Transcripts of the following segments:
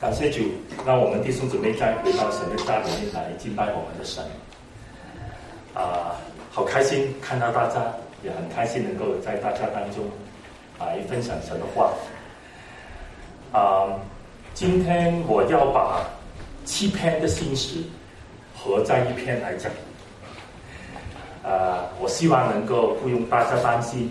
感谢主，让我们弟兄姊妹再回到神的家里面来敬拜我们的神。好开心看到大家，也很开心能够在大家当中来分享神的话。今天我要把7篇的信息合在一篇来讲。我希望能够不用大家担心，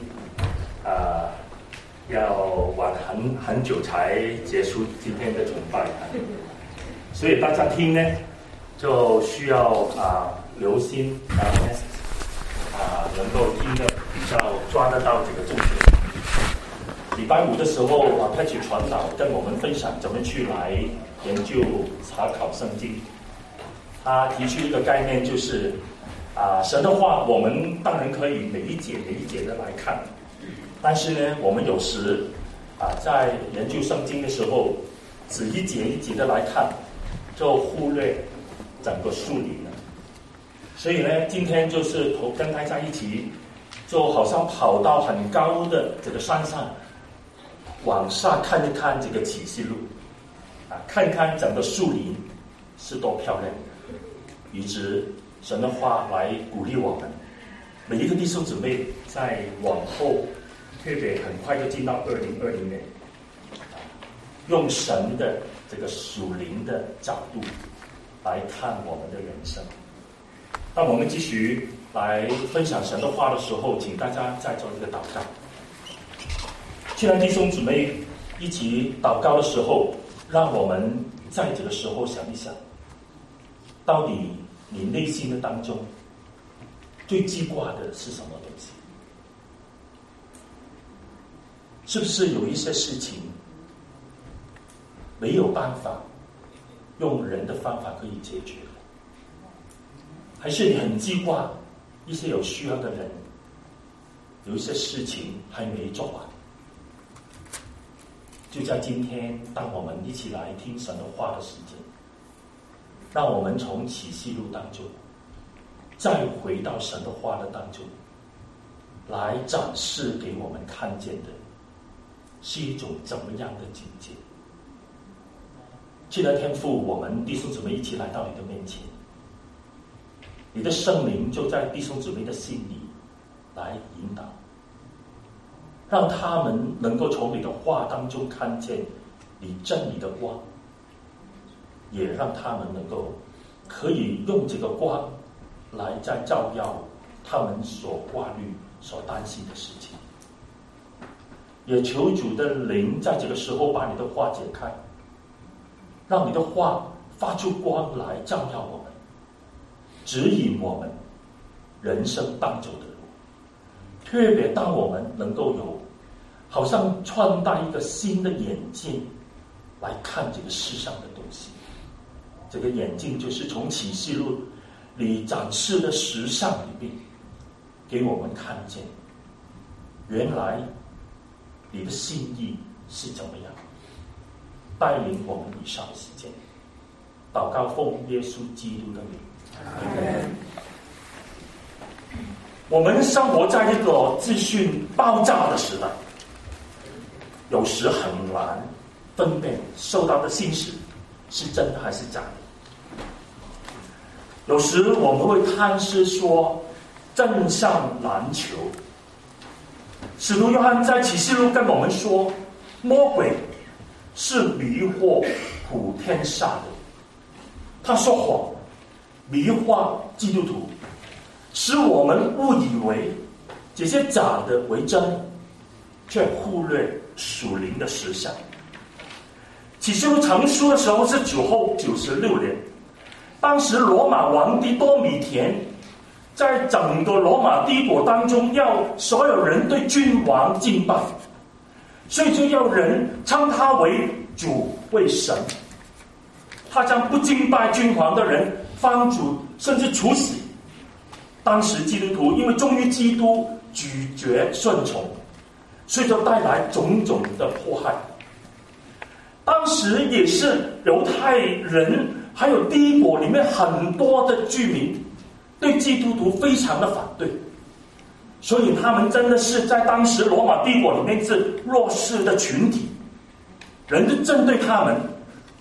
要玩很久才结束今天的崇拜，所以大家听呢就需要留心，然后呢能够听得比较抓得到这个重点。礼拜5的时候Patrick传道跟我们分享怎么去来研究查考圣经。他提出一个概念，就是神的话我们当然可以每一节的来看，但是呢我们有时在研究圣经的时候只一节一节的来看，就忽略整个树理了。所以呢今天就是跟大家一起，就好像跑到很高的这个山上，往下看一看这个启示录，看看整个树林是多漂亮，以致神的话来鼓励我们每一个弟兄姊妹，在往后特别很快就进到2020年，用神的这个属灵的角度来看我们的人生。当我们继续来分享神的话的时候，请大家再做一个祷告。既然弟兄姊妹一起祷告的时候，让我们在这个时候想一想，到底你内心的当中最记挂的是什么东西？是不是有一些事情没有办法用人的方法可以解决？还是你很记挂一些有需要的人，有一些事情还没做完？就在今天，当我们一起来听神的话的时间，让我们从启示录当中再回到神的话的当中，来展示给我们看见的是一种怎么样的境界。记得天父，我们弟兄姊妹一起来到你的面前，你的圣灵就在弟兄姊妹的心里来引导，让他们能够从你的话当中看见你真理的光，也让他们能够可以用这个光来再照耀他们所挂虑所担心的事情。也求主的灵在这个时候把你的话解开，让你的话发出光来照耀我们，指引我们人生当走的路。特别当我们能够有好像穿戴一个新的眼镜来看这个世上的东西，这个眼镜就是从启示录里展示的实相里面给我们看见，原来你的心意是怎么样，带领我们以上的时间。祷告奉耶稣基督的名，阿们。我们生活在一个资讯爆炸的时代，有时很难分辨收到的信息是真的还是假的。有时我们会探视说真相难求。使徒约翰在启示录跟我们说，魔鬼是迷惑普天下的，他说谎迷惑基督徒，使我们误以为这些假的为真，却忽略属灵的实相。启示录成书的时候是主后96年，当时罗马皇帝多米田在整个罗马帝国当中要所有人对君王敬拜，所以就要人称他为主为神。他将不敬拜君王的人放逐甚至处死。当时基督徒因为忠于基督拒绝顺从，所以就带来种种的迫害。当时也是犹太人还有帝国里面很多的居民对基督徒非常的反对，所以他们真的是在当时罗马帝国里面是弱势的群体，人就针对他们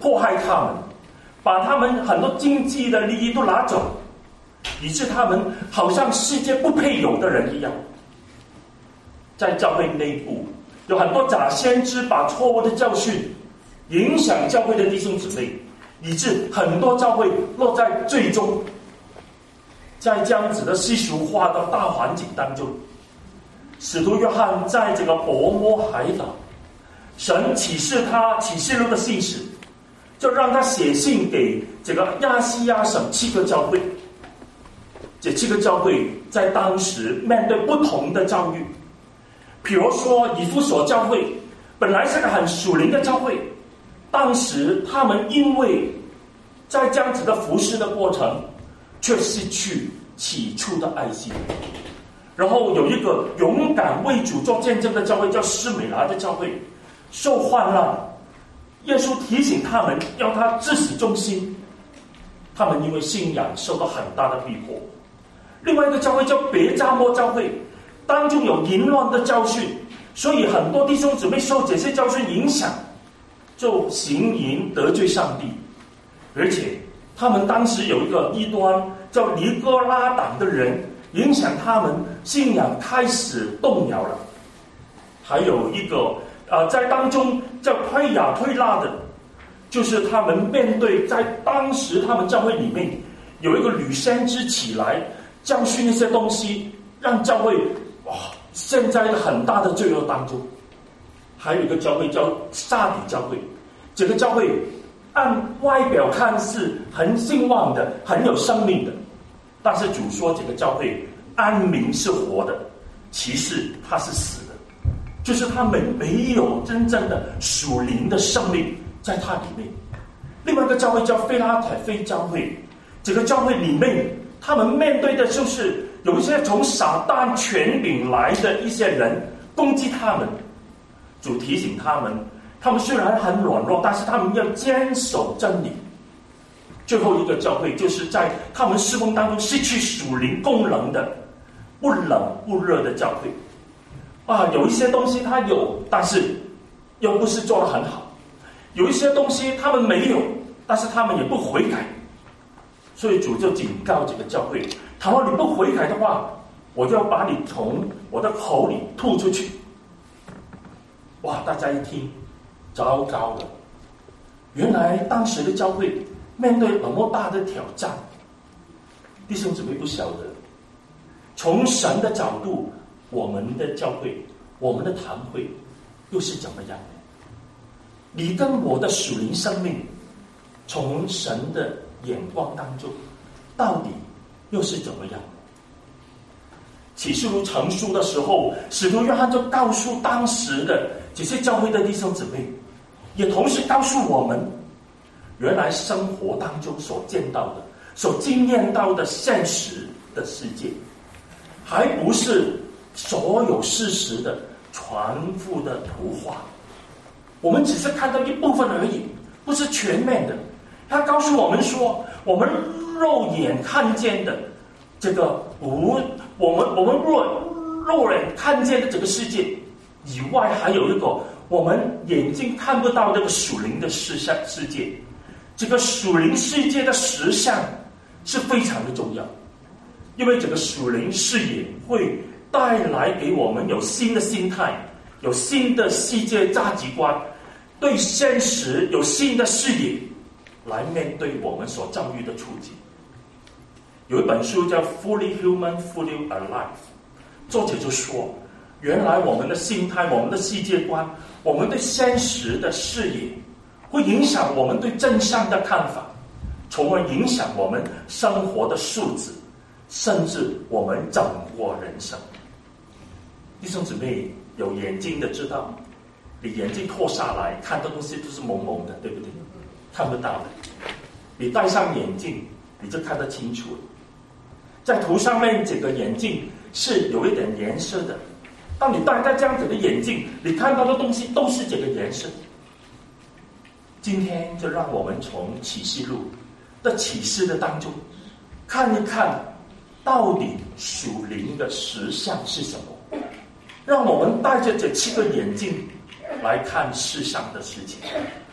迫害他们，把他们很多经济的利益都拿走，以致他们好像世界不配有的人一样。在教会内部有很多假先知把错误的教训影响教会的弟兄姊妹，以致很多教会落在最终在这样子的世俗化的大环境当中。使徒约翰在这个伯摩海岛，神启示他启示录的信使，就让他写信给这个亚细亚省7个教会。这7个教会在当时面对不同的遭遇，比如说以弗所教会本来是个很属灵的教会，当时他们因为在这样子的服侍的过程却失去起初的爱心。然后有一个勇敢为主做见证的教会叫施美拿的教会，受患难，耶稣提醒他们要他至死忠心，他们因为信仰受到很大的逼迫。另外一个教会叫别迦摩教会，当中有淫乱的教训，所以很多弟兄姊妹受这些教训影响，就行淫得罪上帝。而且他们当时有一个异端叫尼哥拉党的人，影响他们信仰开始动摇了。还有一个在当中叫推雅推拉的，就是他们面对在当时他们教会里面有一个女先知起来教训一些东西，让教会陷在很大的罪恶当中。还有一个教会叫撒底教会，这个教会按外表看似很兴旺的，很有生命的，但是主说这个教会安民是活的，其实它是死的，就是他们没有真正的属灵的生命在它里面。另外一个教会叫菲拉铁非教会，这个教会里面他们面对的就是有一些从撒旦权柄来的一些人攻击他们。主提醒他们虽然很软弱，但是他们要坚守真理。最后一个教会就是在他们事工当中失去属灵功能的不冷不热的教会。有一些东西他有，但是又不是做得很好，有一些东西他们没有，但是他们也不悔改。所以主就警告这个教会，倘若你不悔改的话，我就要把你从我的口里吐出去。大家一听糟糕了，原来当时的教会面对那么大的挑战。弟兄姊妹不晓得，从神的角度，我们的教会，我们的堂会又是怎么样的？你跟我的属灵生命，从神的眼光当中，到底又是怎么样？启示录成书的时候，使徒约翰就告诉当时的这些教会的弟兄姊妹，也同时告诉我们，原来生活当中所见到的、所经验到的现实的世界，还不是所有事实的全部的图画。我们只是看到一部分而已，不是全面的。他告诉我们说，我们肉眼看见的这个我们肉眼看见的这个世界以外，还有一个我们眼睛看不到这个属灵的世界。这个属灵世界的实相是非常的重要，因为这个属灵视野会带来给我们有新的心态，有新的世界价值观，对现实有新的视野来面对我们所遭遇的处境。有一本书叫 Fully Human, Fully Alive， 作者就说，原来我们的心态、我们的世界观、我们对现实的视野，会影响我们对真相的看法，从而影响我们生活的素质，甚至我们整个人生。弟兄姊妹，有眼睛的知道，你眼睛脱下来看的东西都是蒙蒙的，对不对？看不到的。你戴上眼镜，你就看得清楚了。在图上面这个眼镜是有一点颜色的，当你戴这样子的眼镜，你看到的东西都是这个颜色。今天就让我们从启示录的启示的当中看一看，到底属灵的实相是什么，让我们戴着这7个眼镜来看世上的事情。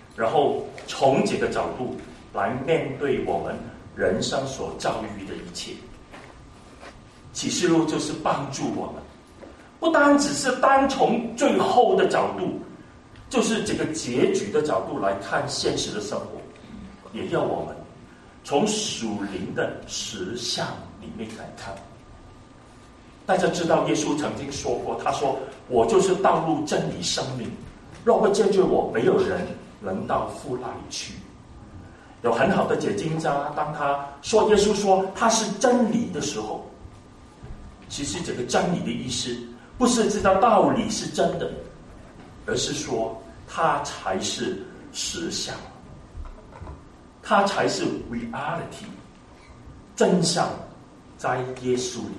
然后从这个角度来面对我们人生所遭遇的一切。启示录就是帮助我们，不单只是单从最后的角度，就是这个结局的角度来看现实的生活，也要我们从属灵的实相里面来看。大家知道耶稣曾经说过，他说我就是道路真理生命，若不借着我，没有人能到父那里去。有很好的解经家，当他说耶稣说他是真理的时候，其实这个真理的意思不是知道道理是真的，而是说它才是实相，它才是 reality， 真相在耶稣里。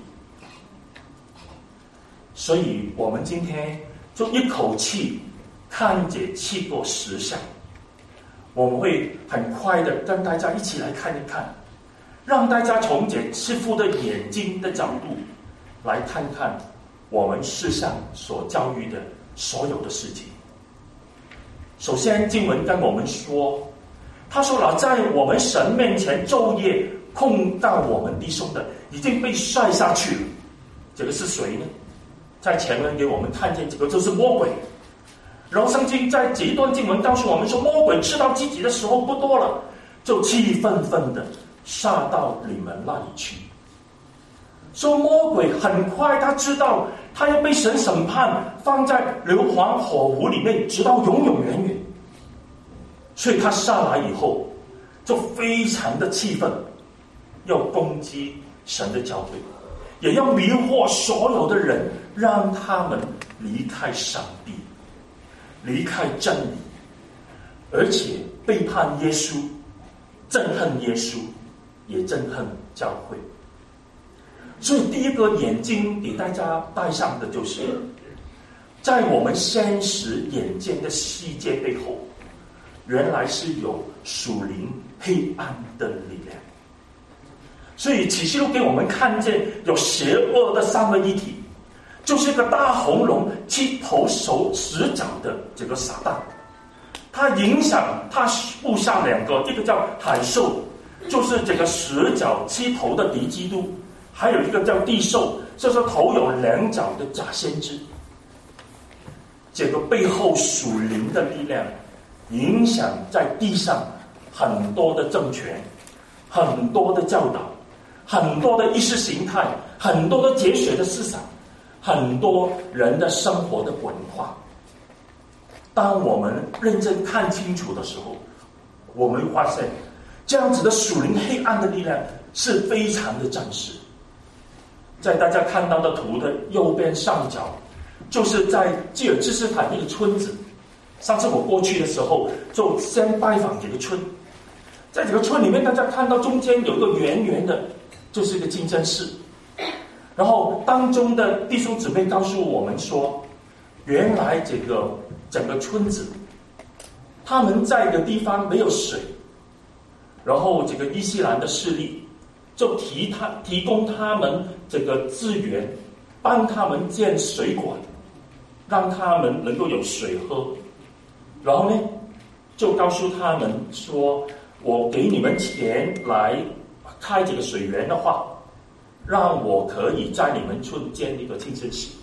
所以我们今天就一口气看这7个实相，我们会很快的跟大家一起来看一看，让大家从这师父的眼睛的角度来看看我们世上所遭遇的所有的事情。首先经文跟我们说，他说了，在我们神面前昼夜控告我们弟兄的已经被摔下去了。这个是谁呢？在前面给我们看见这个就是魔鬼。然后圣经在这一段经文告诉我们说，魔鬼知道自己的时候不多了，就气愤愤的杀到你们那里去。说魔鬼很快他知道他要被神审判，放在硫磺火湖里面，直到永永远远。所以他下来以后就非常的气愤，要攻击神的教会，也要迷惑所有的人，让他们离开上帝，离开真理，而且背叛耶稣，憎恨耶稣，也憎恨教会。所以第一个眼睛给大家带上的就是，在我们现实眼见的世界背后，原来是有属灵黑暗的力量。所以启示录给我们看见有邪恶的三位一体，就是一个大红龙7头10脚的这个撒旦，它影响它部下2个，一个叫海兽，就是这个10脚7头的敌基督，还有一个叫地兽，就是头有2脚的假先知。这个背后属灵的力量影响在地上很多的政权，很多的教导，很多的意识形态，很多的哲学的思想，很多人的生活的文化。当我们认真看清楚的时候，我们会发现这样子的属灵黑暗的力量是非常的真实。在大家看到的图的右边上角，就是在基尔兹斯坦一个村子。上次我过去的时候就先拜访这个村，在这个村里面大家看到中间有一个圆圆的，就是一个清真寺。然后当中的弟兄姊妹告诉我们说，原来这个整个村子他们在一个地方没有水，然后这个伊斯兰的势力就提供他们这个资源，帮他们建水管，让他们能够有水喝。然后呢，就告诉他们说，我给你们钱来开这个水源的话，让我可以在你们村建一个清真寺。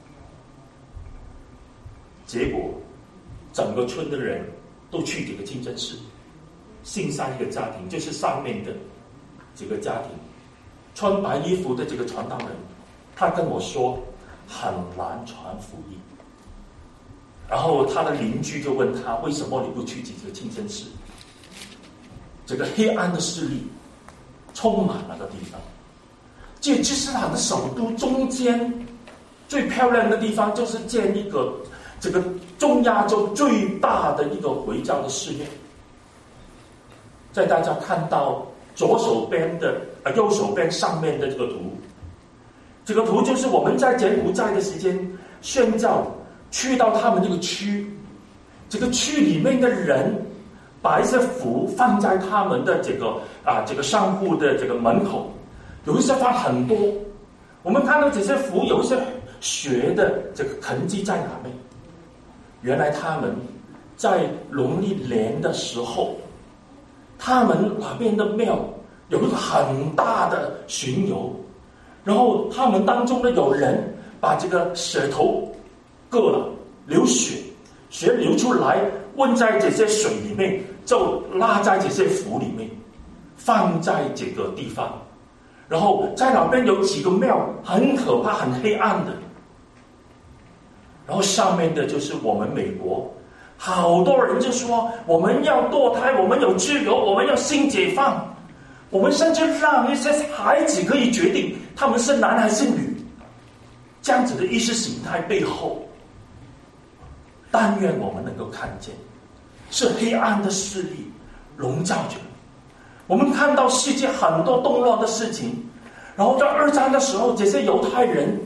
结果整个村的人都去这个清真寺，信上一个家庭，就是上面的这个家庭，穿白衣服的这个传道人，他跟我说很难传福音。然后他的邻居就问他，为什么你不去这个清真寺？这个黑暗的势力充满那个地方。基尔兹斯坦的首都中间最漂亮的地方，就是建一个这个中亚洲最大的一个回教的寺院。在大家看到右手边上面的这个图，这个图就是我们在柬埔寨的时间宣教去到他们这个区，这个区里面的人把一些符放在他们的这个商户的这个门口，有一些放很多。我们看到这些符有一些血的这个痕迹在哪边？原来他们在农历年的时候，他们那边的庙有一个很大的巡游，然后他们当中呢有人把这个舌头割了，流血流出来，混在这些水里面，就拉在这些符里面，放在这个地方。然后在那边有几个庙很可怕很黑暗的，然后上面的就是我们美国，好多人就说我们要堕胎，我们有自由，我们要性解放，我们甚至让一些孩子可以决定他们是男还是女。这样子的意识形态背后，但愿我们能够看见是黑暗的势力笼罩着。我们看到世界很多动乱的事情，然后在二战的时候，这些犹太人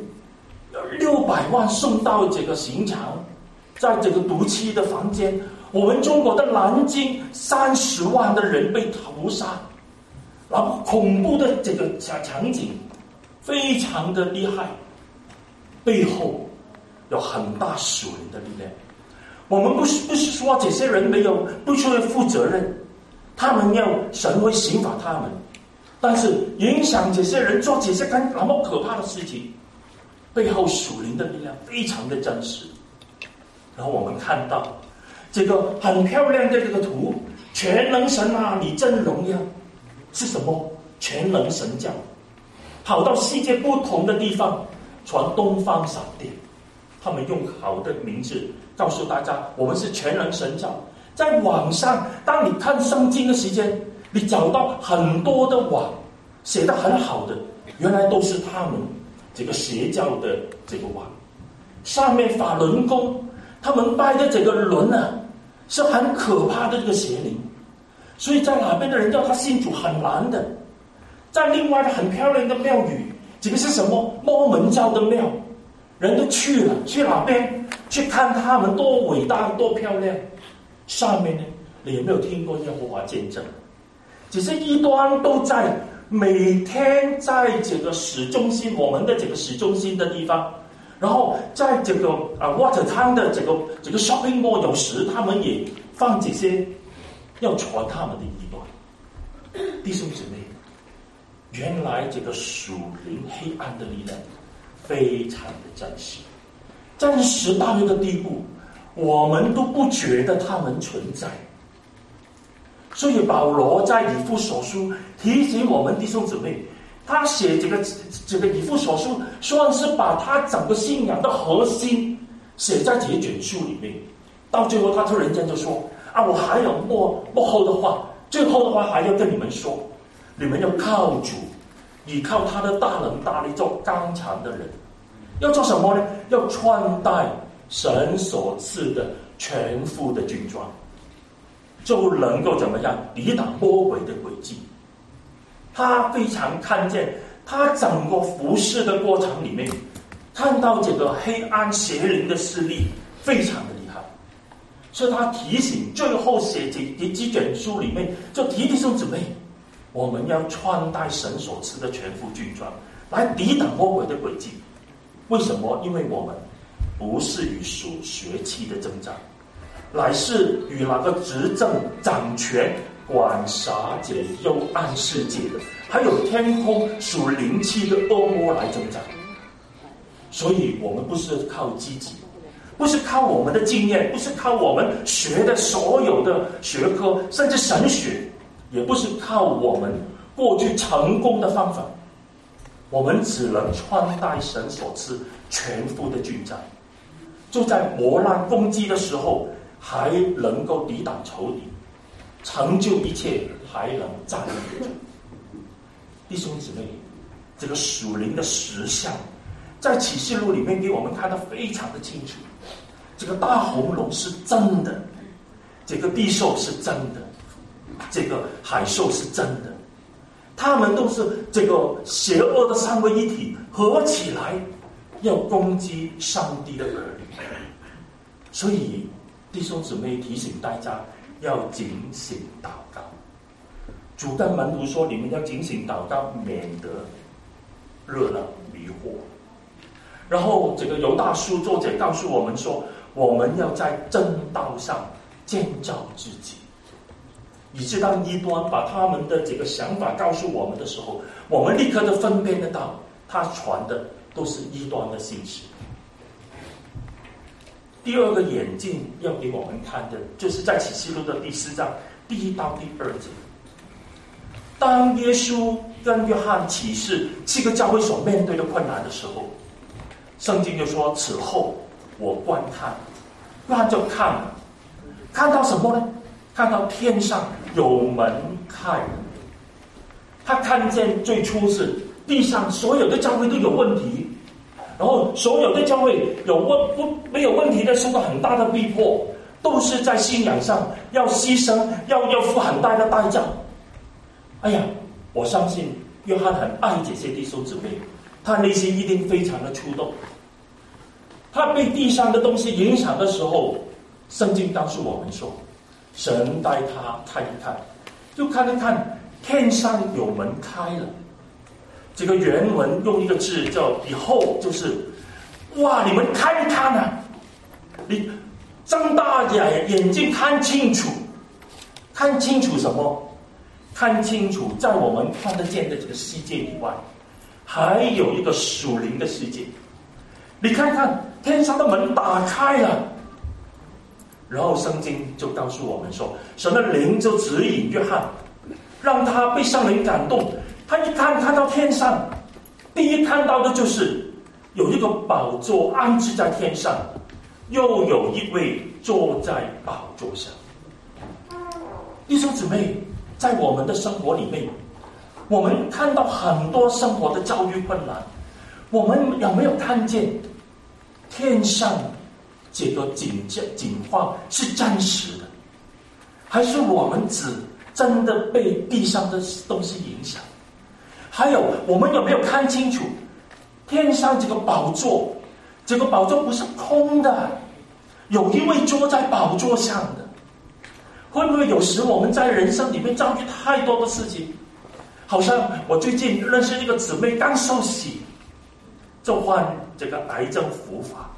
600万送到这个刑场，在这个毒气的房间。我们中国的南京30万的人被屠杀，然后恐怖的这个场景非常的厉害，背后有很大属灵的力量。我们不是说这些人不需要负责任，他们要神会刑罚他们，但是影响这些人做这些那么可怕的事情，背后属灵的力量非常的真实。然后我们看到这个很漂亮的这个图，全能神啊，你真荣耀，是什么？全能神教跑到世界不同的地方传东方闪电，他们用好的名字告诉大家，我们是全能神教。在网上，当你看圣经的时间，你找到很多的网写得很好的，原来都是他们这个邪教的这个网。上面法轮功，他们拜的这个轮啊，是很可怕的这个邪灵，所以在哪边的人要他信主很难的。在另外的很漂亮的庙宇，这个是什么？摩门教的庙，人都去了，去哪边去看他们多伟大多漂亮。上面呢，你有没有听过耶和华见证？这些异端都在每天在这个市中心，我们的这个市中心的地方，然后在这个watertown的这个 shopping mall， 有时他们也放这些要传他们的异端。弟兄姊妹，原来这个属灵黑暗的力量非常的真实，真实到一个地步，我们都不觉得他们存在。所以保罗在以弗所书提醒我们弟兄姊妹，他写这个以弗所书，算是把他整个信仰的核心写在这一卷书里面。到最后他突然间就说啊，我还有幕后的话，最后的话还要跟你们说，你们要靠主，依靠他的大能大力，做刚强的人。要做什么呢？要穿戴神所赐的全副的军装，就能够怎么样抵挡魔鬼的诡计。他非常看见他整个服侍的过程里面，看到这个黑暗邪灵的势力非常的厉害，所以他提醒最后写这几卷书里面，就提弟兄姊妹，我们要穿戴神所赐的全副军装，来抵挡魔鬼的诡计。为什么？因为我们不是与属血气的征战，乃是与那个执政掌权管辖这幽暗世界的，还有天空属灵气的恶魔来征战。所以我们不是靠积极，不是靠我们的经验，不是靠我们学的所有的学科，甚至神学，也不是靠我们过去成功的方法，我们只能穿戴神所赐全副的军装，就在磨难攻击的时候还能够抵挡仇敌，成就一切，还能站立得住。弟兄姊妹，这个属灵的实相在启示录里面给我们看得非常的清楚。这个大红龙是真的，这个地兽是真的，这个海兽是真的，他们都是这个邪恶的三位一体合起来要攻击上帝的儿女。所以弟兄姊妹提醒大家要警醒祷告。主跟门徒说，你们要警醒祷告，免得热闹迷惑。然后这个犹大书作者告诉我们说，我们要在正道上建造自己。以致当异端把他们的这个想法告诉我们的时候，我们立刻就分辨得到，他传的都是异端的信息。第二个眼镜要给我们看的，就是在启示录的第4章第1到第2节。当耶稣跟约翰启示7个教会所面对的困难的时候，圣经就说：“此后我观看。”约翰就看了，看到什么呢？看到天上有门开了。他看见最初是地上所有的教会都有问题，然后所有的教会没有问题的受到很大的逼迫，都是在信仰上要牺牲，要付很大的代价。哎呀，我相信约翰很爱这些弟兄姊妹，他内心一定非常的触动。他被地上的东西影响的时候，圣经告诉我们说，神带他看一看，就看一看天上有门开了。这个原文用一个字叫 behold， 就是哇，你们看一看啊，你睁大眼睛看清楚，看清楚什么？看清楚在我们看得见的这个世界以外，还有一个属灵的世界。你看看天上的门打开了，然后圣经就告诉我们说，神的灵就指引约翰，让他被圣灵感动。他一看到天上，第一看到的就是有一个宝座安置在天上，又有一位坐在宝座上。弟兄姊妹，在我们的生活里面，我们看到很多生活的遭遇困难，我们有没有看见天上这个景况是真实的，还是我们只真的被地上的东西影响？还有，我们有没有看清楚天上这个宝座？这个宝座不是空的，有一位坐在宝座上的。会不会有时我们在人生里面遭遇太多的事情？好像我最近认识一个姊妹，刚受洗就患这个癌症复发，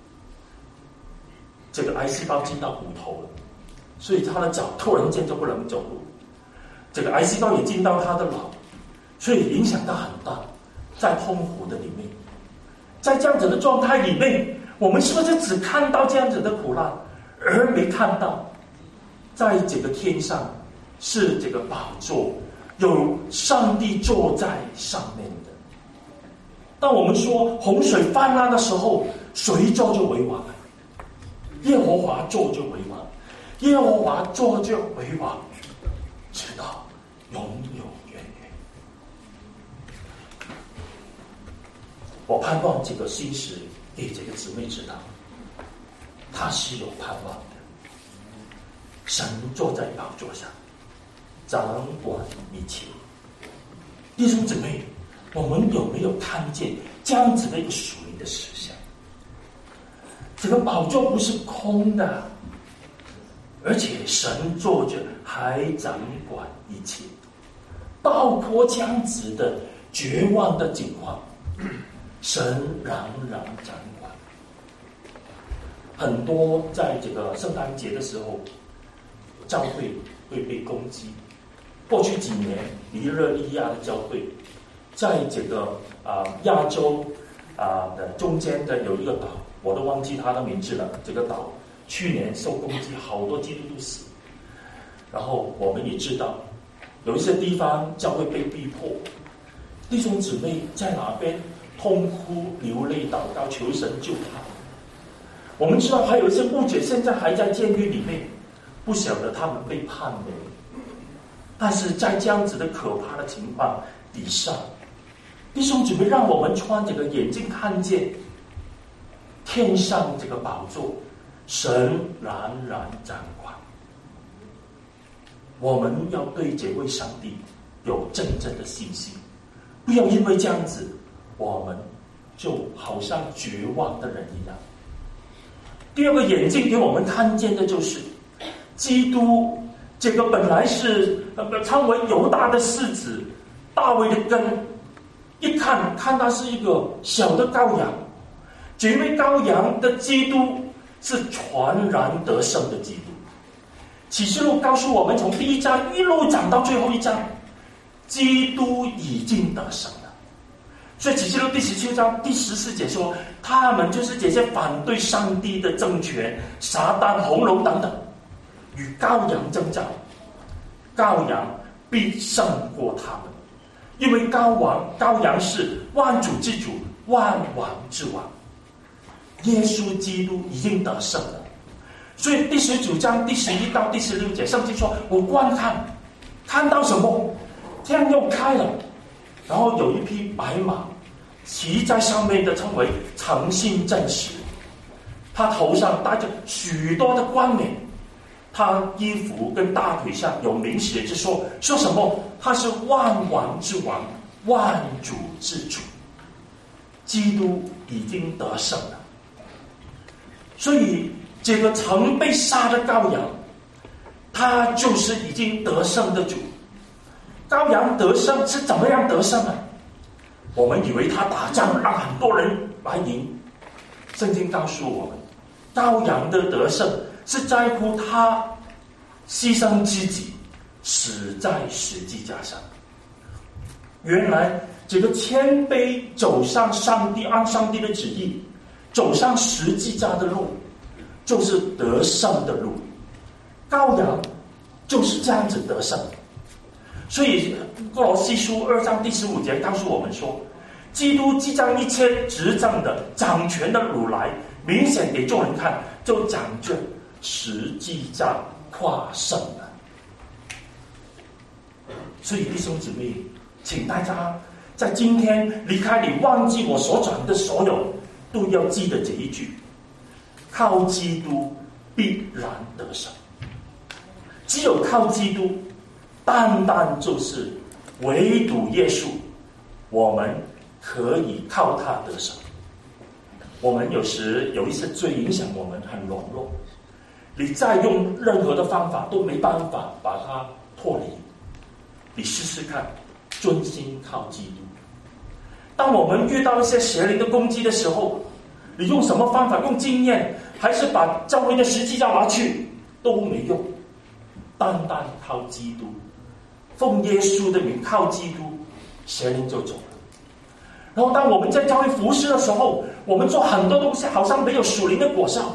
这个癌细胞进到骨头了，所以他的脚突然间就不能走路。这个癌细胞也进到他的脑，所以影响到很大，在痛苦的里面。在这样子的状态里面，我们是不是只看到这样子的苦难，而没看到在这个天上是这个宝座，有上帝坐在上面的？当我们说洪水泛滥的时候，谁坐就为王？耶和华坐就为王，耶和华坐就为王，直到永永远远。我盼望这个信息给这个姊妹知道，他是有盼望的。神坐在宝座上，掌管一切。弟兄姊妹，我们有没有看见这样子的一个属灵的实相？这个宝座不是空的，而且神坐着还掌管一切，包括这样子的绝望的境况，神仍然掌管。很多在这个圣诞节的时候，教会会被攻击。过去几年，尼日利亚的教会在这个亚洲的中间的有一个岛，我都忘记它的名字了。这个岛去年受攻击，好多基督徒死。然后我们也知道，有一些地方教会被逼迫，弟兄姊妹在哪边痛哭流泪祷告，求神救他。我们知道还有一些牧者现在还在监狱里面，不晓得他们被判没。但是在这样子的可怕的情况底下，弟兄姊妹，让我们穿这个眼睛看见天上这个宝座，神仍然掌管。我们要对这位上帝有真正的信心，不要因为这样子，我们就好像绝望的人一样。第二个眼睛给我们看见的就是基督，这个本来是称为犹大的世子，大卫的根，一看他是一个小的羔羊，这位羔羊的基督是全然得胜的基督， 启示录告诉我们，从第1章一路讲到最后1章，基督已经得胜了。所以启示录第17章第14节说，他们就是这些反对上帝的政权、撒旦、红龙等等，与羔羊征战，羔羊必胜过他们，因为羔羊是万主之主、万王之王，耶稣基督已经得胜了。所以第19章第11到第16节，圣经说，我观看到什么？天又开了，然后有一匹白马，骑在上面的称为诚信正直，他头上戴着许多的冠冕，他衣服跟大腿上有明写着说什么？他是万王之王，万主之主。基督已经得胜了。所以这个曾被杀的羔羊，他就是已经得胜的主。羔羊得胜是怎么样得胜呢？我们以为他打仗让很多人来赢，圣经告诉我们，羔羊的得胜是在乎他牺牲自己，死在十字架上。原来这个谦卑走上上帝，按上帝的旨意走上十字架的路，就是得胜的路。羔羊就是这样子得胜。所以哥罗西书2章第15节告诉我们说，基督即将一切执政的掌权的掳来，明显给众人看，就讲着十字架跨胜了。所以弟兄姊妹，请大家在今天离开你，忘记我所讲的所有，都要记得这一句：靠基督必然得胜。只有靠基督，单单就是唯独耶稣，我们可以靠他得胜。我们有时有一些罪影响我们，很软弱，你再用任何的方法都没办法把它脱离。你试试看，专心靠基督。当我们遇到一些邪灵的攻击的时候，你用什么方法？用经验，还是把教会的十字架拿去，都没用。单单靠基督，奉耶稣的名靠基督，邪灵就走了。然后当我们在教会服侍的时候，我们做很多东西好像没有属灵的果效。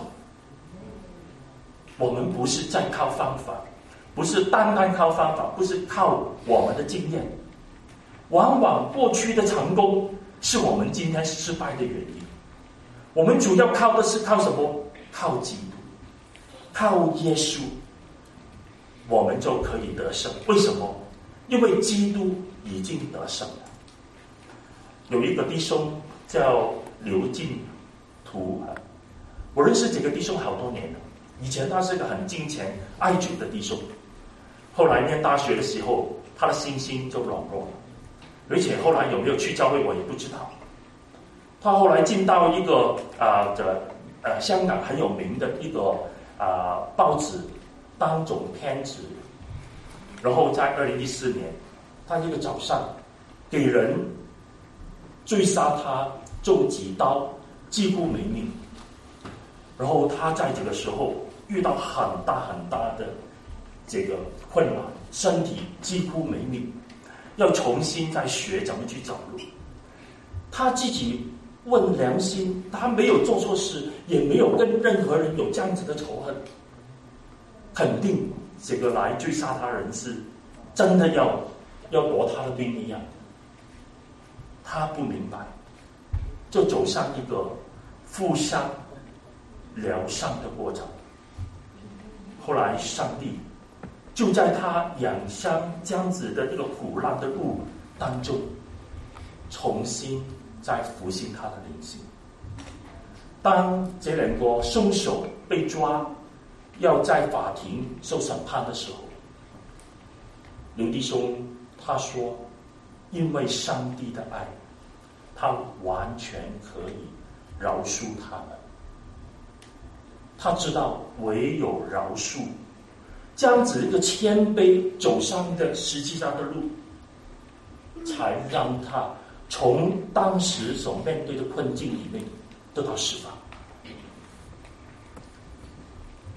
我们不是在靠方法，不是单单靠方法，不是靠我们的经验。往往过去的成功是我们今天失败的原因。我们主要靠的是靠什么？靠基督，靠耶稣，我们就可以得胜。为什么？因为基督已经得胜了。有一个弟兄叫刘进图，我认识这个弟兄好多年了。以前他是个很敬虔爱主的弟兄，后来念大学的时候，他的信心就软弱了，而且后来有没有去教会我也不知道。他后来进到一个香港很有名的一个报纸当总编辑，然后在2014年，他一个早上给人追杀他，中几刀，几乎没命。然后他在这个时候遇到很大的这个困难，身体几乎没命，要重新再学怎么去走路。他自己问良心，他没有做错事，也没有跟任何人有这样子的仇恨，肯定这个来追杀他人是真的要夺他的命一样。他不明白，就走上一个负伤疗伤的过程。后来上帝就在他养伤这样子的一个苦难的路当中，重新再复兴他的灵性。当这两个凶手被抓，要在法庭受审判的时候，刘弟兄他说，因为上帝的爱，他完全可以饶恕他们。他知道唯有饶恕，这样子一个谦卑走上的十字架的路，才让他从当时所面对的困境里面得到释放。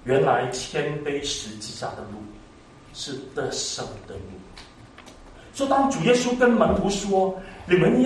原来谦卑十字架的路是得胜的路。所以当主耶稣跟门徒说，你们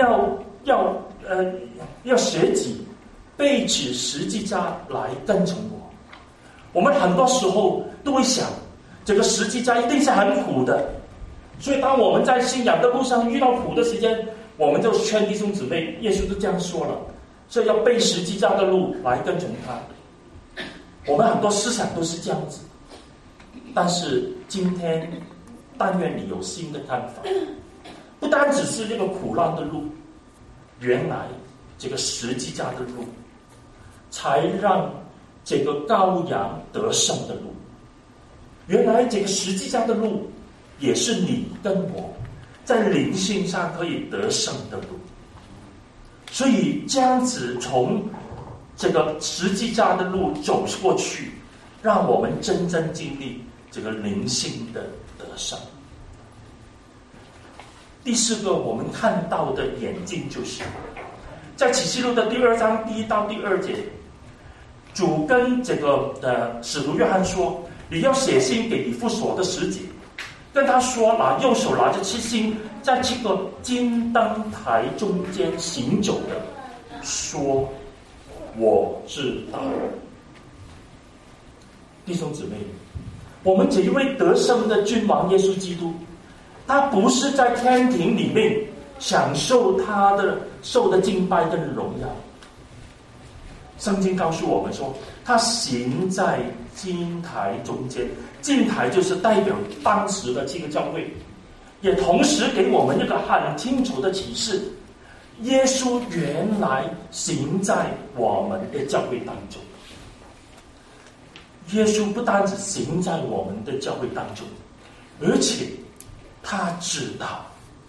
要舍己，背起十字架来跟从我，我们很多时候都会想，这个十字架一定是很苦的。所以当我们在信仰的路上遇到苦的时间，我们就劝弟兄姊妹，耶稣都这样说了，所以要背十字架的路来跟从他。我们很多思想都是这样子，但是今天但愿你有新的看法，不单只是这个苦难的路，原来这个十字架的路才让这个羔羊得胜的路，原来这个十字架的路也是你跟我在灵性上可以得胜的路。所以这样子从这个十字架的路走过去，让我们真正经历这个灵性的得胜。第四个我们看到的眼睛，就是在启示录的第2章1到第2节，主跟这个使徒约翰说，你要写信给以弗所的使者，跟他说，右手拿着7星，在这个金灯台中间行走的，说我知道。弟兄姊妹，我们这一位得胜的君王耶稣基督，他不是在天庭里面享受他的受的敬拜跟荣耀。圣经告诉我们说，他行在金台中间，金台就是代表当时的这个教会，也同时给我们一个很清楚的启示，耶稣原来行在我们的教会当中。耶稣不单只行在我们的教会当中，而且他知道，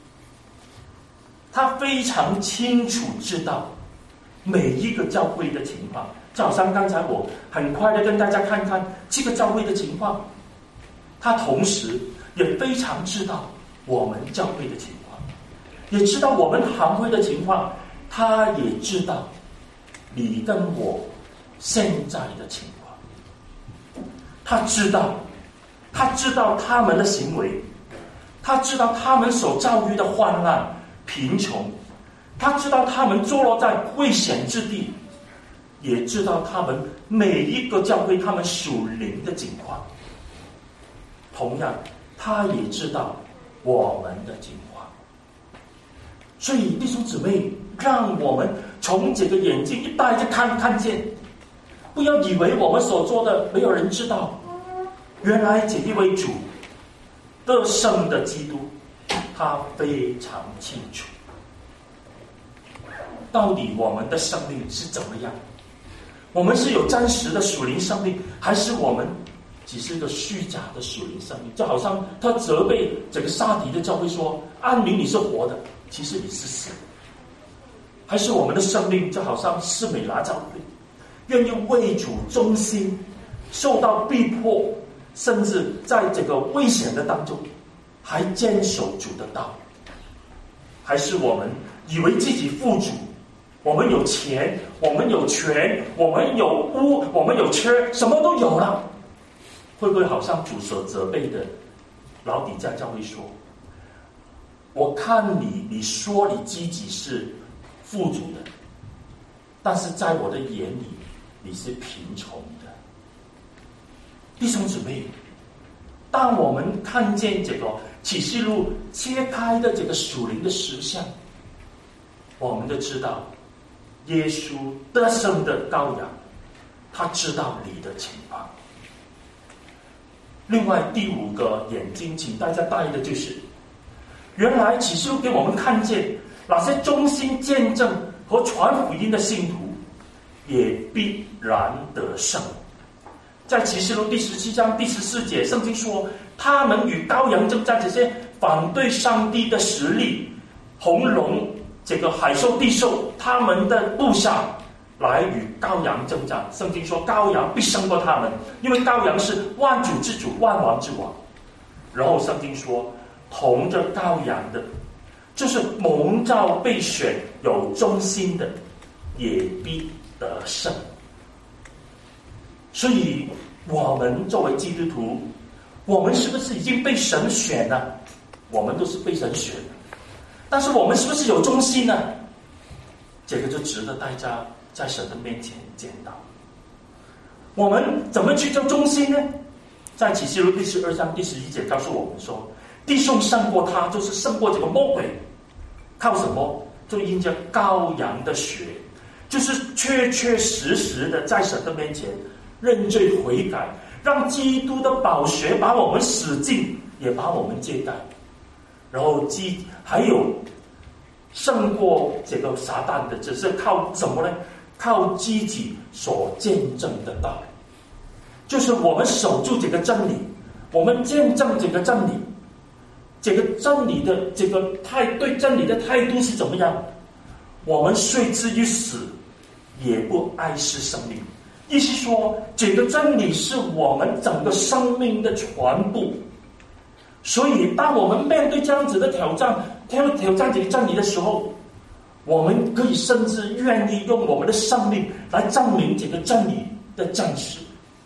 他非常清楚知道每一个教会的情况。就好像刚才我很快的跟大家看看这个教会的情况，他同时也非常知道我们教会的情况，也知道我们行会的情况，他也知道你跟我现在的情况。他知道他们的行为，他知道他们所遭遇的患难、贫穷，他知道他们坐落在危险之地，也知道他们每一个教会他们属灵的境况。同样，他也知道我们的境况。所以弟兄姊妹，让我们从这个眼睛一戴就看见，不要以为我们所做的没有人知道。原来这一位主得胜的基督，他非常清楚到底我们的生命是怎么样。我们是有真实的属灵生命，还是我们只是一个虚假的属灵生命？就好像他责备这个撒狄的教会说，按名你是活的，其实你是死的。还是我们的生命就好像士美拿教会，愿意为主忠心，受到逼迫，甚至在这个危险的当中还坚守主的道。还是我们以为自己富足，我们有钱，我们有权，我们有屋，我们有车，什么都有了，会不会好像主所责备的老底嘉教会说，我看你说你自己是富足的，但是在我的眼里你是贫穷的。弟兄姊妹，当我们看见这个启示录揭开的这个属灵的实相，我们就知道耶稣得胜的羔羊，他知道你的情况。另外第5个眼睛，请大家戴的就是，原来启示录给我们看见那些忠心见证和传福音的信徒也必然得胜。在启示录第17章第14节，圣经说，他们与羔羊征战，这些反对上帝的实力，红龙这个海兽地兽，他们的部下来与羔羊征战。圣经说羔羊必胜过他们，因为羔羊是万主之主，万王之王。然后圣经说，同着羔羊的，就是蒙召被选有忠心的，也必得胜。所以我们作为基督徒，我们是不是已经被神选了？我们都是被神选的，但是我们是不是有忠心呢？这个就值得大家在神的面前检讨。我们怎么去做忠心呢？在启示录第12章第11节告诉我们说，弟兄胜过他，就是胜过这个魔鬼，靠什么？就因着羔羊的血，就是确确实实的在神的面前认罪悔改，让基督的宝血把我们洗净，也把我们揭盖。然后还有胜过这个撒旦的，只是靠什么呢？靠自己所见证的道，就是我们守住这个真理，我们见证这个真理，这个真理的这个对真理的态度是怎么样？我们虽至于死，也不爱惜生命。意思说，这个真理是我们整个生命的全部。所以，当我们面对这样子的挑战这个真理的时候，我们可以甚至愿意用我们的生命来证明这个真理的真实。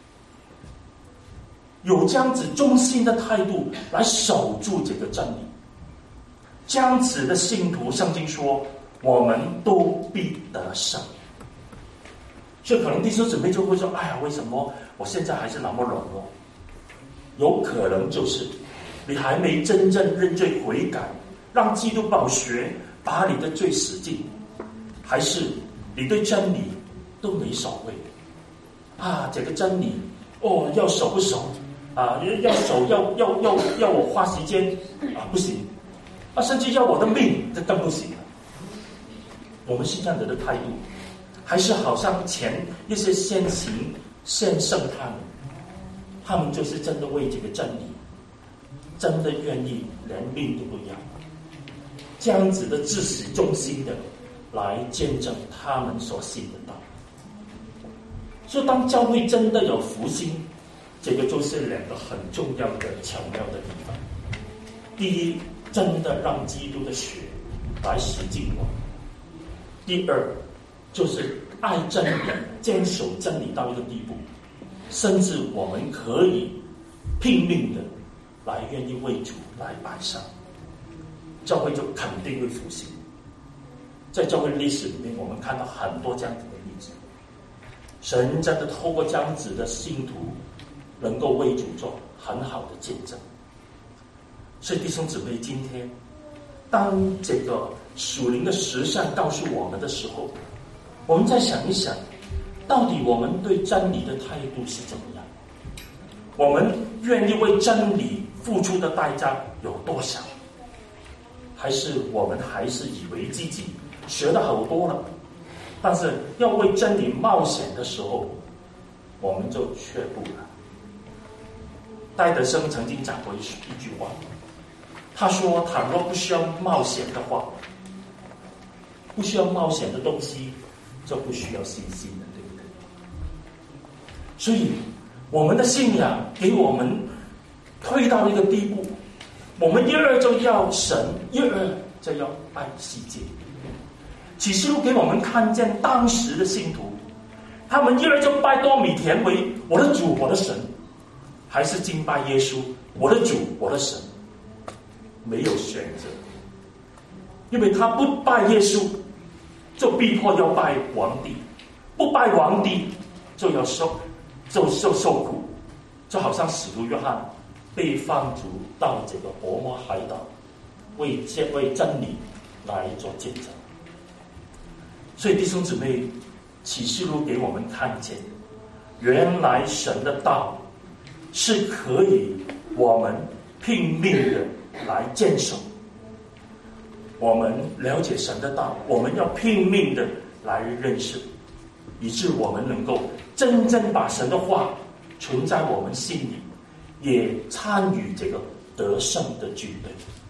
有这样子忠心的态度来守住这个真理，这样子的信徒，圣经说我们都必得胜。所以可能弟兄姊妹就会说，哎呀，为什么我现在还是那么软弱？有可能就是你还没真正认罪悔改，让基督宝血把你的罪洗净，还是你对真理都没守卫啊？这个真理要守不守啊？要守要我花时间啊？不行啊，甚至要我的命，这更不行了。我们是这样子的态度，还是好像前一些先行先胜他们就是真的为这个真理，真的愿意连命都不要，这样子的至死忠心的来见证他们所信的道。所以当教会真的有复兴，这个就是两个很重要的巧妙的地方。第一，真的让基督的血来洗净我们；第二，就是爱真理，坚守真理到一个地步，甚至我们可以拼命的来愿意为主来摆上，教会就肯定会复兴。在教会历史里面，我们看到很多这样子的例子，神真的透过这样子的信徒，能够为主做很好的见证。所以弟兄姊妹，今天当这个属灵的实相告诉我们的时候，我们再想一想，到底我们对真理的态度是怎么样？我们愿意为真理付出的代价有多少？还是我们还是以为自己学得好多了，但是要为真理冒险的时候，我们就却步了。戴德生曾经讲过一句话，他说：倘若不需要冒险的话，不需要冒险的东西，就不需要信心了，对不对？所以我们的信仰给我们推到一个地步，我们一二就要神，一二就要爱世界。启示录给我们看见当时的信徒，他们一二就拜多米田为我的主我的神，还是敬拜耶稣我的主我的神，没有选择。因为他不拜耶稣，就逼迫要拜皇帝，不拜皇帝就要受苦，就好像使徒约翰被放逐到这个伯摩海岛，为真理来做见证。所以弟兄姊妹，启示录给我们看见，原来神的道是可以我们拼命的来坚守。我们了解神的道，我们要拼命的来认识，以致我们能够真正把神的话存在我们心里，也参与这个得胜的军队。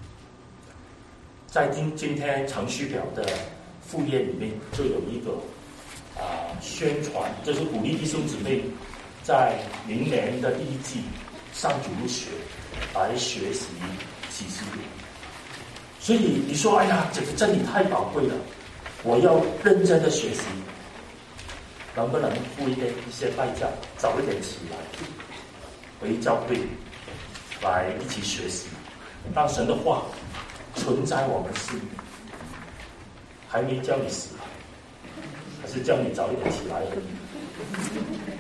在今天程序表的副页里面就有一个宣传，就是鼓励弟兄姊妹在明年的第一季上主日学来学习启示录。所以你说，哎呀，这个真理太宝贵了，我要认真的学习。 能不能付一些代价，早一点起来，回教会来一起学习，让神的话存在我们心里。还没叫你死，还是叫你早一点起来而已。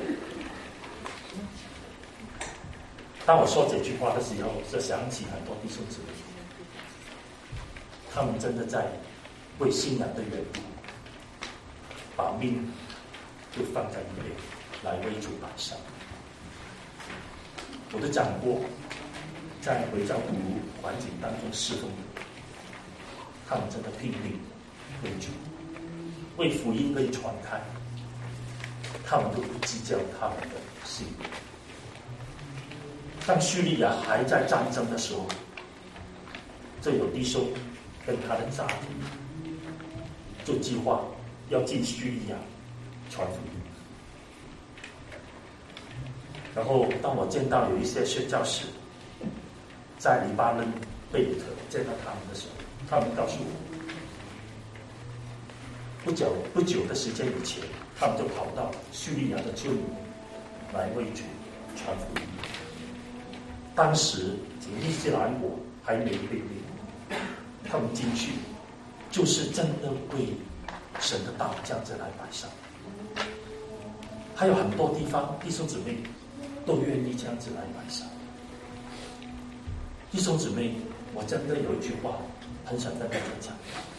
当我说这句话的时候，就想起很多弟兄姊妹，他们真的在为信仰的缘故，把命就放在一边，来为主摆上。我的长过在回教徒环境当中侍奉的，他们真的拼命为主，为福音可以传开，他们都不计较他们的性命。当叙利亚还在战争的时候，这有弟兄跟他的家庭就计划要进叙利亚传福音。然后当我见到有一些宣教士在黎巴嫩贝鲁特见到他们的时候，他们告诉我，不久的时间以前，他们就跑到叙利亚的村里来为主传福音。当时这个伊斯兰国还没被灭，他们进去就是真的为神的道这样子来摆上。还有很多地方弟兄姊妹都愿意这样子来摆上。弟兄姊妹，我真的有一句话很想跟大家讲，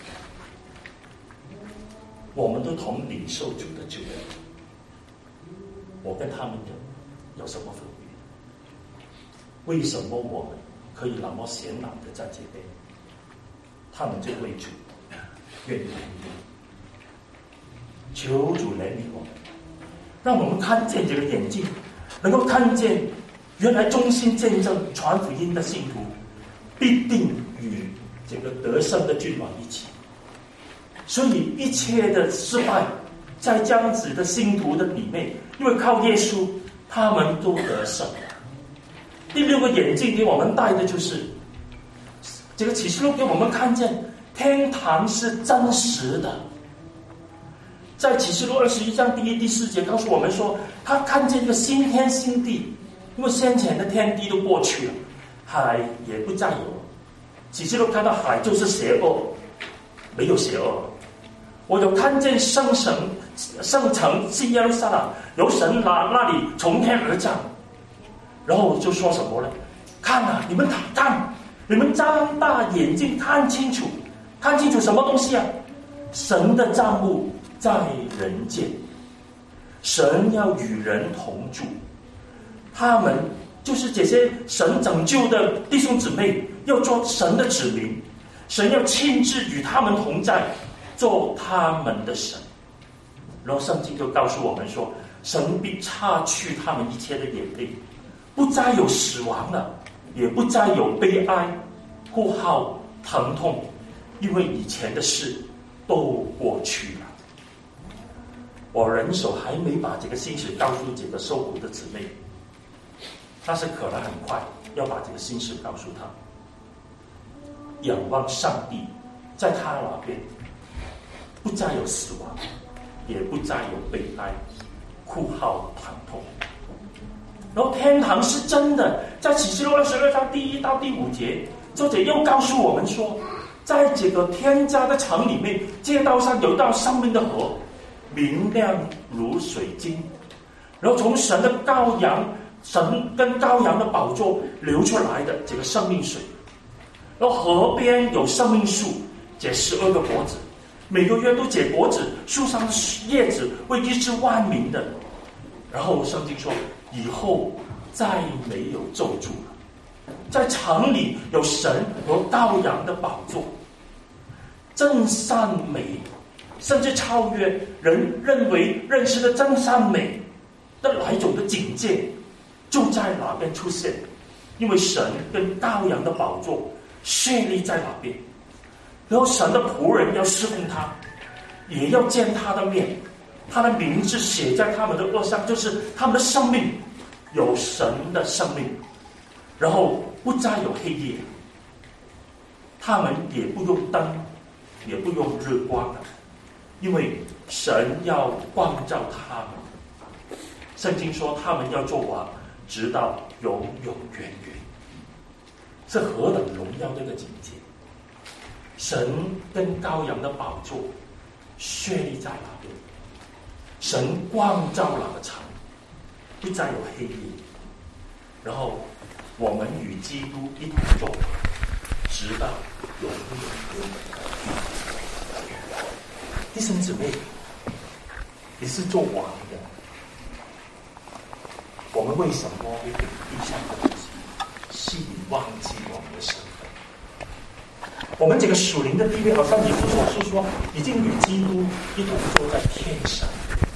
我们都同领受主的救恩，我跟他们有什么分别？为什么我们可以那么显朗的在这边，他们就为主愿意来求主怜悯我们，让我们看见这个眼睛，能够看见原来忠心见证传福音的信徒必定与这个得胜的君王一起。所以一切的失败在这样子的信徒的里面，因为靠耶稣他们都得胜了。第六个眼镜给我们戴的就是这个启示录，给我们看见天堂是真实的。在启示录21章第1、第4节告诉我们说，他看见一个新天新地，因为先前的天地都过去了，海也不再有。启示录看到海就是邪恶，没有邪恶。我有看见圣城新耶路撒冷，由神那里从天而降。然后就说什么呢？看啊，你们看，你们张大眼睛看清楚，看清楚什么东西啊？神的帐幕在人间，神要与人同住，他们就是这些神拯救的弟兄姊妹，要做神的子民，神要亲自与他们同在，做他们的神。然后圣经就告诉我们说，神必擦去他们一切的眼泪，不再有死亡了，也不再有悲哀、哭号、疼痛，因为以前的事都过去了。我人手还没把这个信息告诉这个受苦的姊妹，但是可能很快要把这个信息告诉她。仰望上帝，在他那边不再有死亡，也不再有悲哀、哭号、疼痛。然后天堂是真的，在启示录22章第1到第5节，作者又告诉我们说，在这个天家的城里面，街道上有一道生命的河，明亮如水晶，然后从神跟羔羊的宝座流出来的这个生命水。然后河边有生命树，结12个果子，每个月都结果子，树上的叶子会医治万民的。然后圣经说，以后再没有咒诅了。在城里有神和羔羊的宝座，真善美，甚至超越人认为认识的真善美的哪一种的境界，就在哪边出现。因为神跟羔羊的宝座设立在哪边，然后神的仆人要侍奉他，也要见他的面，他的名字写在他们的额上，就是他们的生命有神的生命，然后不再有黑夜，他们也不用灯，也不用日光了，因为神要光照他们。圣经说他们要做王，直到永永远远。是何等荣耀的一个境界！神跟羔羊的宝座确立在那边，神光照那个城，不再有黑夜。然后我们与基督一同做，直到永永远远。弟兄姊妹，你是做王的，我们为什么会被地上的东西吸引，忘记我们的身份？我们这个属灵的地位，好像以弗所书说，已经与基督一同坐在天上。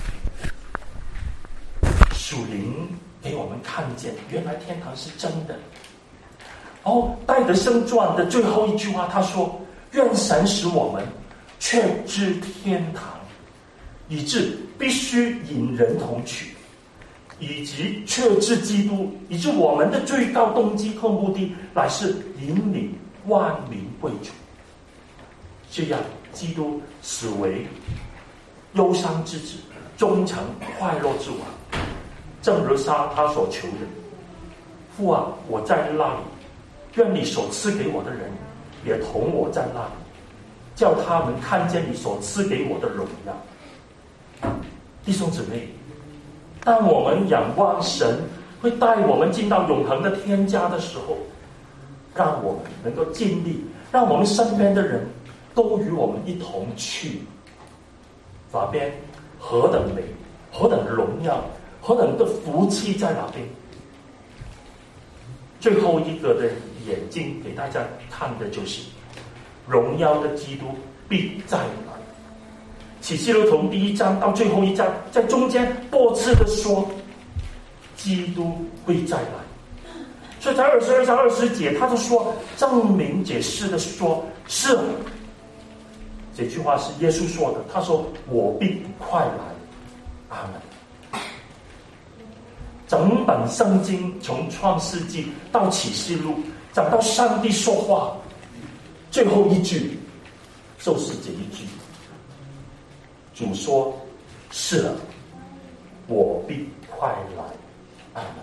属灵给我们看见，原来天堂是真的。戴德生传的最后一句话，他说：“愿神使我们确知天堂，以致必须引人同去，以及确知基督，以致我们的最高动机和目的乃是引领万民归主。这样，基督死为忧伤之子，终成快乐之王。正如他所求的，父啊，我在那里，愿你所赐给我的人也同我在那里，叫他们看见你所赐给我的荣耀。弟兄姊妹，当我们仰望神会带我们进到永恒的天家的时候，让我们能够尽力，让我们身边的人都与我们一同去。那边何等美，何等荣耀，何等的福气在哪边？最后一个的眼镜给大家看的就是荣耀的基督必再来。启示录从第1章到最后一章，在中间多次的说基督会再来，所以在22章20节他就说，证明解释的说，是这句话是耶稣说的，他说我必快来。阿门。整本圣经从创世纪到启示录，讲到上帝说话，最后一句就是这一句，主说是了，我必快来。阿门。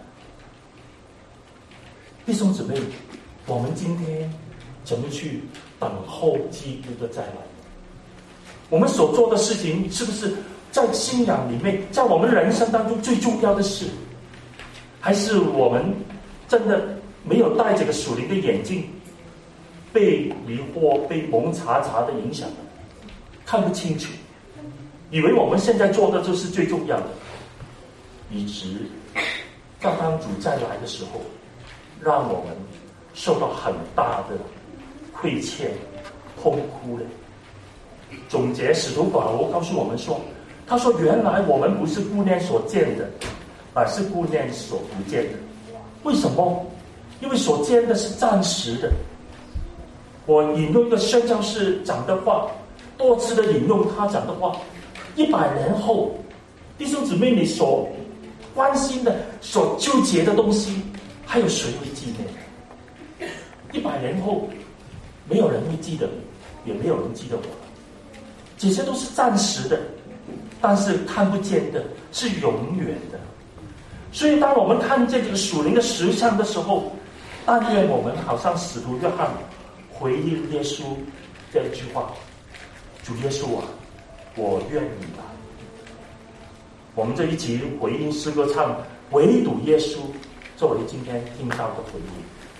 弟兄姊妹，我们今天怎么去等候基督的再来？我们所做的事情是不是在信仰里面，在我们人生当中最重要的事？还是我们真的没有戴这个属灵的眼镜，被迷惑、被蒙查查的影响，看不清楚，以为我们现在做的就是最重要的，以致当主再来的时候，让我们受到很大的亏欠、痛哭了。总结使徒保罗告诉我们说，他说原来我们不是顾念所见的，而是顾念所不见的。为什么？因为所见的是暂时的。我引用一个宣教士讲的话，多次的引用他讲的话，100年后，弟兄姊妹，你所关心的、所纠结的东西，还有谁会纪念？100年后，没有人会记得你，也没有人记得我。这些都是暂时的，但是看不见的是永远的。所以当我们看见这个属灵的实相的时候，但愿我们好像使徒约翰回应耶稣这一句话，主耶稣啊，我愿你来。我们这一起回应诗歌唱，唯独耶稣，作为今天听到的回应。